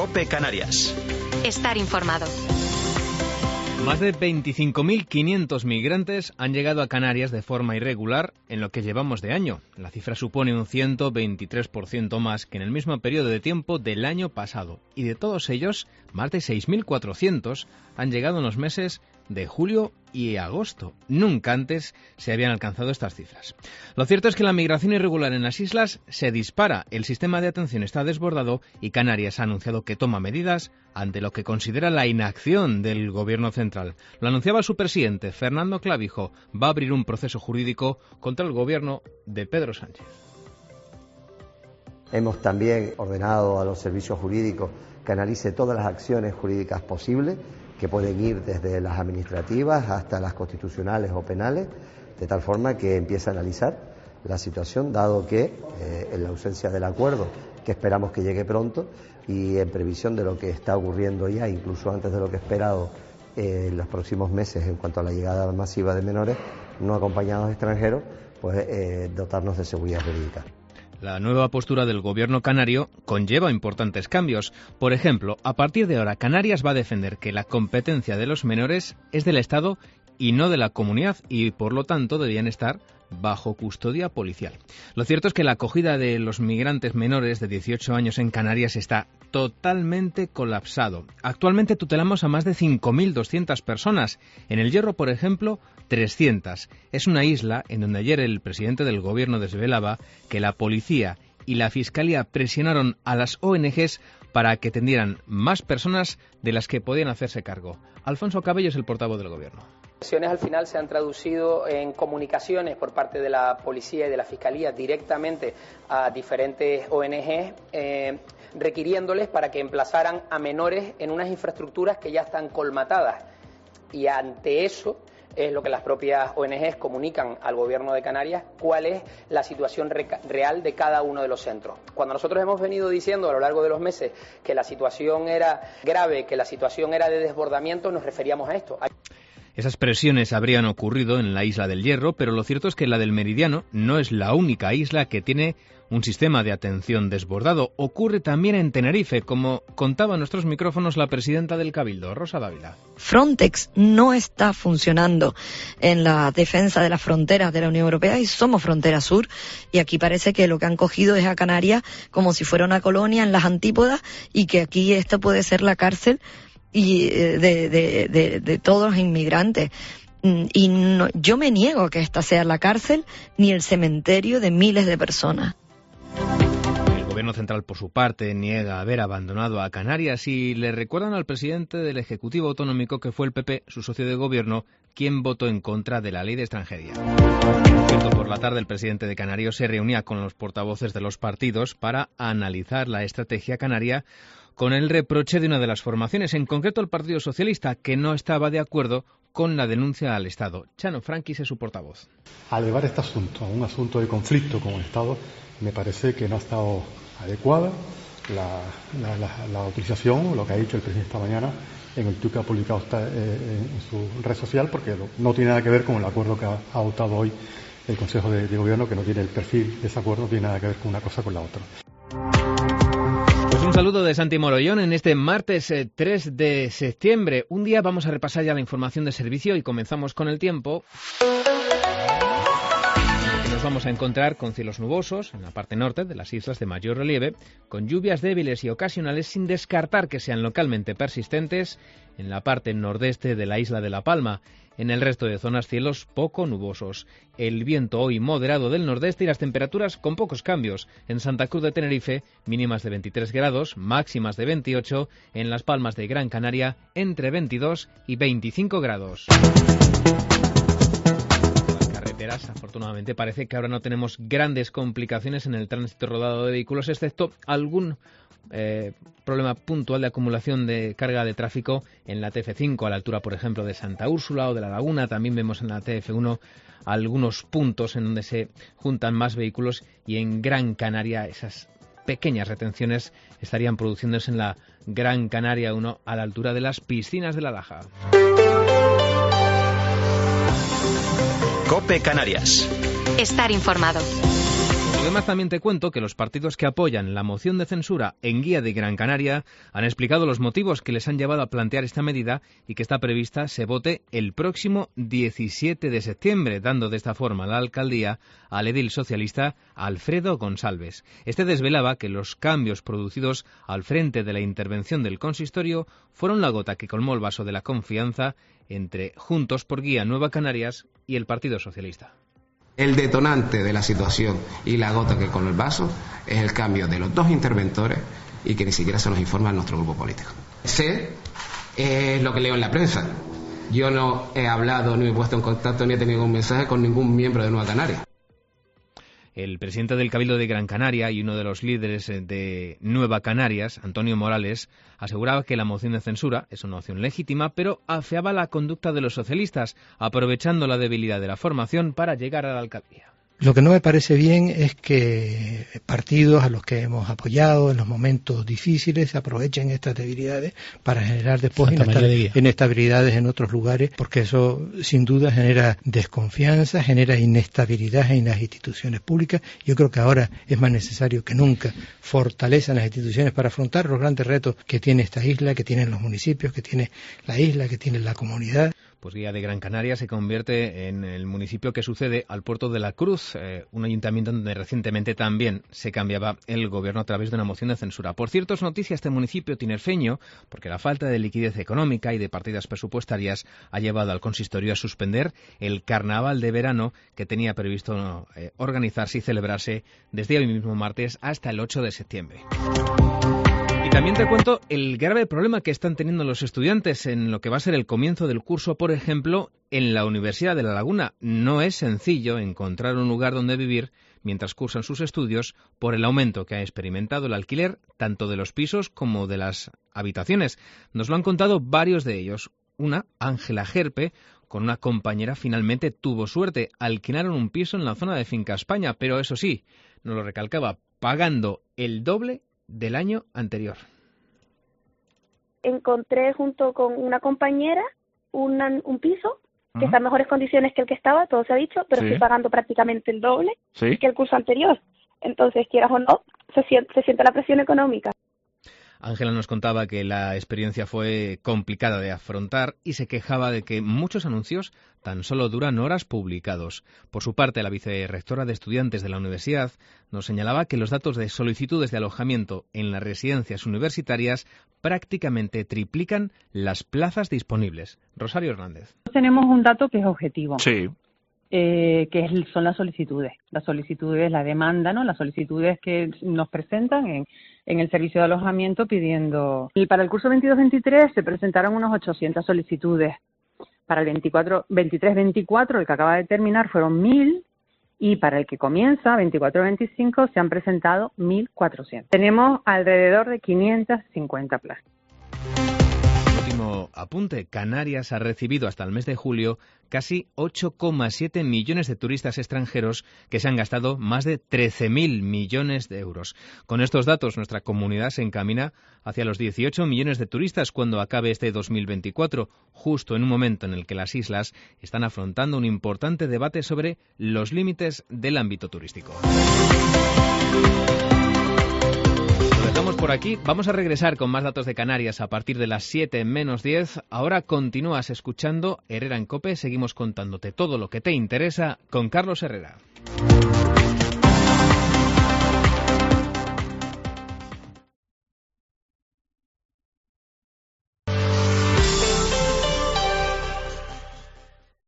COPE Canarias. Estar informado. Más de 25.500 migrantes han llegado a Canarias de forma irregular en lo que llevamos de año. La cifra supone un 123% más que en el mismo periodo de tiempo del año pasado. Y de todos ellos, más de 6.400 han llegado en los meses de julio y agosto. Nunca antes se habían alcanzado estas cifras. Lo cierto es que la migración irregular en las islas se dispara, el sistema de atención está desbordado y Canarias ha anunciado que toma medidas ante lo que considera la inacción del gobierno central. Lo anunciaba su presidente, Fernando Clavijo, va a abrir un proceso jurídico contra el gobierno de Pedro Sánchez. Hemos también ordenado a los servicios jurídicos que analice todas las acciones jurídicas posibles, que pueden ir desde las administrativas hasta las constitucionales o penales, de tal forma que empiece a analizar la situación, dado que en la ausencia del acuerdo, que esperamos que llegue pronto, y en previsión de lo que está ocurriendo ya, incluso antes de lo que he esperado en los próximos meses en cuanto a la llegada masiva de menores no acompañados extranjeros, pues dotarnos de seguridad jurídica. La nueva postura del gobierno canario conlleva importantes cambios. Por ejemplo, a partir de ahora, Canarias va a defender que la competencia de los menores es del Estado y no de la comunidad y, por lo tanto, debían estar bajo custodia policial. Lo cierto es que la acogida de los migrantes menores de 18 años en Canarias está totalmente colapsado. Actualmente tutelamos a más de 5.200 personas. En El Hierro, por ejemplo, 300. Es una isla en donde ayer el presidente del gobierno desvelaba que la policía y la fiscalía presionaron a las ONGs para que atendieran más personas de las que podían hacerse cargo. Alfonso Cabello es el portavoz del gobierno. Las acciones al final se han traducido en comunicaciones por parte de la policía y de la fiscalía directamente a diferentes ONG, requiriéndoles para que emplazaran a menores en unas infraestructuras que ya están colmatadas. Y ante eso es lo que las propias ONGs comunican al gobierno de Canarias, cuál es la situación real de cada uno de los centros. Cuando nosotros hemos venido diciendo a lo largo de los meses que la situación era grave, que la situación era de desbordamiento, nos referíamos a esto. Esas presiones habrían ocurrido en la isla del Hierro, pero lo cierto es que la del Meridiano no es la única isla que tiene un sistema de atención desbordado. Ocurre también en Tenerife, como contaba en nuestros micrófonos la presidenta del Cabildo, Rosa Dávila. Frontex no está funcionando en la defensa de las fronteras de la Unión Europea y somos frontera sur, y aquí parece que lo que han cogido es a Canarias como si fuera una colonia en las antípodas y que aquí esta puede ser la cárcel y de todos los inmigrantes. Y no, yo me niego a que esta sea la cárcel ni el cementerio de miles de personas. El gobierno central, por su parte, niega haber abandonado a Canarias y le recuerdan al presidente del Ejecutivo Autonómico que fue el PP, su socio de gobierno, quien votó en contra de la ley de extranjería. Por la tarde, el presidente de Canarias se reunía con los portavoces de los partidos para analizar la estrategia canaria, con el reproche de una de las formaciones, en concreto el Partido Socialista, que no estaba de acuerdo con la denuncia al Estado. Chano Franquis es su portavoz. Al elevar este asunto a un asunto de conflicto con el Estado, me parece que no ha estado adecuada la utilización, o lo que ha dicho el presidente esta mañana en el tuit que ha publicado en su red social, porque no tiene nada que ver con el acuerdo que ha adoptado hoy el Consejo de Gobierno, que no tiene el perfil de ese acuerdo, no tiene nada que ver con una cosa con la otra. Un saludo de Santi Morollón en este martes 3 de septiembre. Un día vamos a repasar ya la información de servicio y comenzamos con el tiempo. Nos vamos a encontrar con cielos nubosos en la parte norte de las islas de mayor relieve, con lluvias débiles y ocasionales sin descartar que sean localmente persistentes en la parte nordeste de la isla de La Palma. En el resto de zonas, cielos poco nubosos. El viento hoy moderado del nordeste y las temperaturas con pocos cambios. En Santa Cruz de Tenerife, mínimas de 23 grados, máximas de 28. En Las Palmas de Gran Canaria, entre 22 y 25 grados. Las carreteras, afortunadamente, parece que ahora no tenemos grandes complicaciones en el tránsito rodado de vehículos, excepto algún problema puntual de acumulación de carga de tráfico en la TF5 a la altura, por ejemplo, de Santa Úrsula o de La Laguna. También vemos en la TF1 algunos puntos en donde se juntan más vehículos, y en Gran Canaria esas pequeñas retenciones estarían produciéndose en la Gran Canaria 1 a la altura de las piscinas de La Laja. COPE Canarias. Estar informado. Además, también te cuento que los partidos que apoyan la moción de censura en Guía de Gran Canaria han explicado los motivos que les han llevado a plantear esta medida y que está prevista se vote el próximo 17 de septiembre, dando de esta forma la alcaldía al edil socialista Alfredo González. Este desvelaba que los cambios producidos al frente de la intervención del consistorio fueron la gota que colmó el vaso de la confianza entre Juntos por Guía Nueva Canarias y el Partido Socialista. El detonante de la situación y la gota que colmó el vaso es el cambio de los dos interventores y que ni siquiera se nos informa en nuestro grupo político. Sé lo que leo en la prensa. Yo no he hablado, ni me he puesto en contacto, ni he tenido un mensaje con ningún miembro de Nueva Canaria. El presidente del Cabildo de Gran Canaria y uno de los líderes de Nueva Canarias, Antonio Morales, aseguraba que la moción de censura es una opción legítima, pero afeaba la conducta de los socialistas, aprovechando la debilidad de la formación para llegar a la alcaldía. Lo que no me parece bien es que partidos a los que hemos apoyado en los momentos difíciles aprovechen estas debilidades para generar después inestabilidades en otros lugares, porque eso sin duda genera desconfianza, genera inestabilidad en las instituciones públicas. Yo creo que ahora es más necesario que nunca fortalecer las instituciones para afrontar los grandes retos que tiene esta isla, que tienen los municipios, que tiene la isla, que tiene la comunidad. Pues Guía de Gran Canaria se convierte en el municipio que sucede al Puerto de la Cruz, un ayuntamiento donde recientemente también se cambiaba el gobierno a través de una moción de censura. Por cierto, es noticia este municipio tinerfeño, porque la falta de liquidez económica y de partidas presupuestarias ha llevado al consistorio a suspender el carnaval de verano que tenía previsto organizarse y celebrarse desde hoy mismo martes hasta el 8 de septiembre. Y también te cuento el grave problema que están teniendo los estudiantes en lo que va a ser el comienzo del curso, por ejemplo, en la Universidad de La Laguna. No es sencillo encontrar un lugar donde vivir mientras cursan sus estudios por el aumento que ha experimentado el alquiler, tanto de los pisos como de las habitaciones. Nos lo han contado varios de ellos. Una, Ángela Gerpe, con una compañera, finalmente tuvo suerte. Alquilaron un piso en la zona de Finca España, pero eso sí, nos lo recalcaba, pagando el doble del año anterior. Encontré junto con una compañera un piso que está en mejores condiciones que el que estaba, todo se ha dicho, pero estoy pagando prácticamente el doble que el curso anterior. Entonces, quieras o no, se siente la presión económica. Ángela nos contaba que la experiencia fue complicada de afrontar y se quejaba de que muchos anuncios tan solo duran horas publicados. Por su parte, la vicerrectora de estudiantes de la universidad nos señalaba que los datos de solicitudes de alojamiento en las residencias universitarias prácticamente triplican las plazas disponibles. Rosario Hernández. Tenemos un dato que es objetivo. Sí. Son las solicitudes, la demanda, ¿no? Las solicitudes que nos presentan en el servicio de alojamiento pidiendo. Y para el curso 22-23 se presentaron unos 800 solicitudes. Para el 23-24, el que acaba de terminar, fueron 1.000, y para el que comienza, 24-25, se han presentado 1.400. Tenemos alrededor de 550 plazas. Apunte, Canarias ha recibido hasta el mes de julio casi 8,7 millones de turistas extranjeros que se han gastado más de 13.000 millones de euros. Con estos datos, nuestra comunidad se encamina hacia los 18 millones de turistas cuando acabe este 2024, justo en un momento en el que las islas están afrontando un importante debate sobre los límites del ámbito turístico. Por aquí vamos a regresar con más datos de Canarias a partir de las 7 menos 10. Ahora continúas escuchando Herrera en COPE. Seguimos contándote todo lo que te interesa con Carlos Herrera.